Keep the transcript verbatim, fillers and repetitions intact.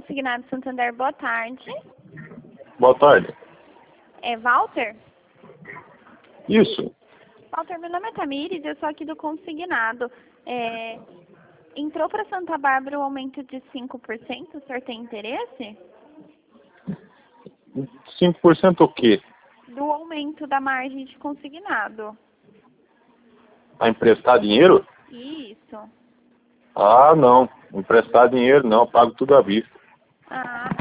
Consignado Santander, boa tarde. Boa tarde. É Walter? Isso. Walter, meu nome é Tamires, eu sou aqui do Consignado. É, entrou para Santa Bárbara o aumento de cinco por cento, o senhor tem interesse? cinco por cento o quê? Do aumento da margem de consignado. A emprestar dinheiro? Isso. Ah, não. Emprestar dinheiro não, pago tudo à vista. Ah,